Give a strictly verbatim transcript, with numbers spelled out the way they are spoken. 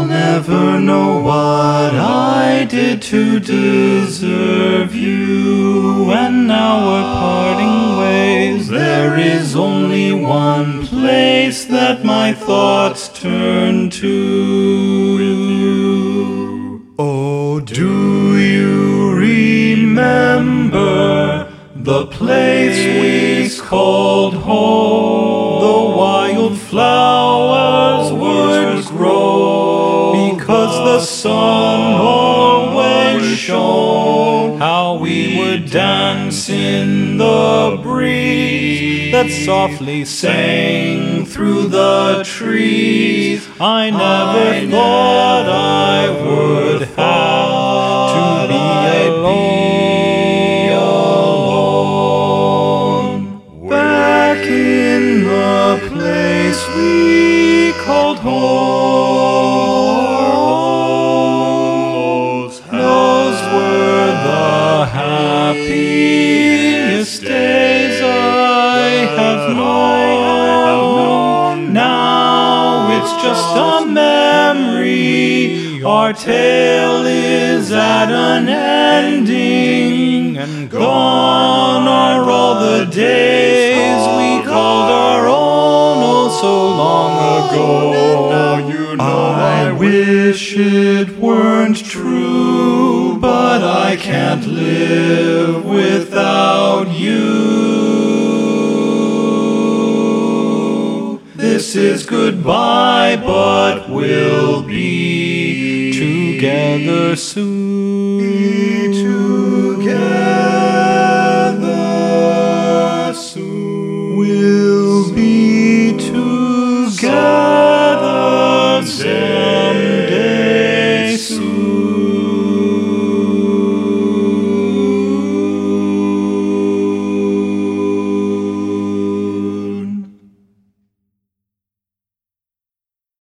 I'll never know what I did to deserve you, and now we're parting ways. There is only one place that my thoughts turn to. Oh, do you remember the place we called home? The wild flowers would grow because the sun always shone. How we would dance in the breeze that softly sang through the trees. I never I thought I would have to be alone. Back in the place we called home, those were the happiest days I have known. Now it's just a memory. Our tale is at an ending, and gone are all the days we called our own oh so long ago. Now you know I wish it weren't true, but I can't live without you. This is goodbye, but we'll be together soon.